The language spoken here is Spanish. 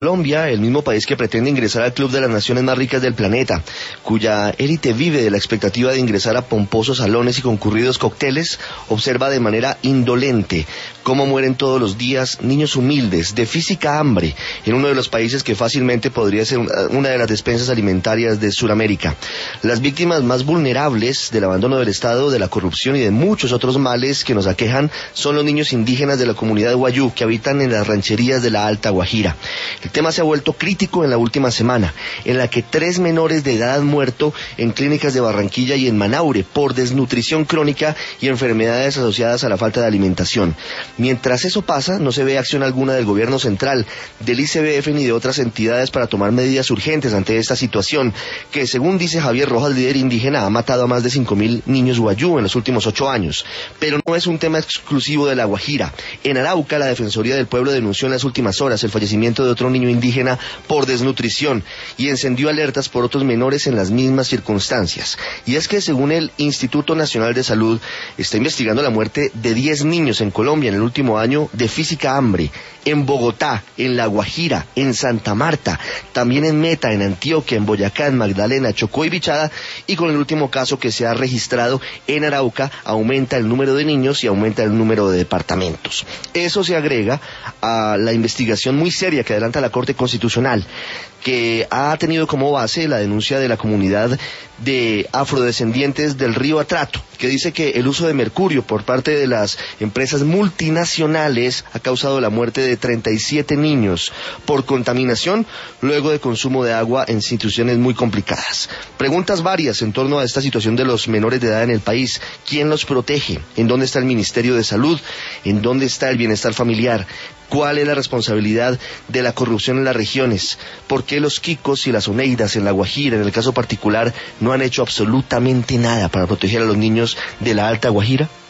Colombia, el mismo país que pretende ingresar al club de las naciones más ricas del planeta, cuya élite vive de la expectativa de ingresar a pomposos salones y concurridos cócteles, observa de manera indolente cómo mueren todos los días niños humildes de física hambre en uno de los países que fácilmente podría ser una de las despensas alimentarias de Sudamérica. Las víctimas más vulnerables del abandono del Estado, de la corrupción y de muchos otros males que nos aquejan son los niños indígenas de la comunidad wayú que habitan en las rancherías de la Alta Guajira. El tema se ha vuelto crítico en la última semana, en la que 3 menores de edad han muerto en clínicas de Barranquilla y en Manaure por desnutrición crónica y enfermedades asociadas a la falta de alimentación. Mientras eso pasa, no se ve acción alguna del gobierno central, del ICBF ni de otras entidades para tomar medidas urgentes ante esta situación, que según dice Javier Rojas, líder indígena, ha matado a más de 5.000 niños wayú en los últimos 8 años. Pero no es un tema exclusivo de La Guajira. En Arauca, la Defensoría del Pueblo denunció en las últimas horas el fallecimiento de otro niño indígena por desnutrición y encendió alertas por otros menores en las mismas circunstancias. Y es que según el Instituto Nacional de Salud, está investigando la muerte de 10 niños en Colombia en el último año de física hambre, en Bogotá, en La Guajira, en Santa Marta, también en Meta, en Antioquia, en Boyacá, en Magdalena, Chocó y Bichada, y con el último caso que se ha registrado en Arauca, aumenta el número de niños y aumenta el número de departamentos. Eso se agrega a la investigación muy seria que adelanta la Corte Constitucional, que ha tenido como base la denuncia de la comunidad de afrodescendientes del río Atrato, que dice que el uso de mercurio por parte de las empresas multinacionales ha causado la muerte de 37 niños por contaminación luego de consumo de agua en situaciones muy complicadas. Preguntas varias en torno a esta situación de los menores de edad en el país. ¿Quién los protege? ¿En dónde está el Ministerio de Salud? ¿En dónde está el bienestar familiar? ¿Cuál es la responsabilidad de la corrupción en las regiones? ¿Por qué los Quicos y las Oneidas en La Guajira, en el caso particular, no han hecho absolutamente nada para proteger a los niños de la Alta Guajira?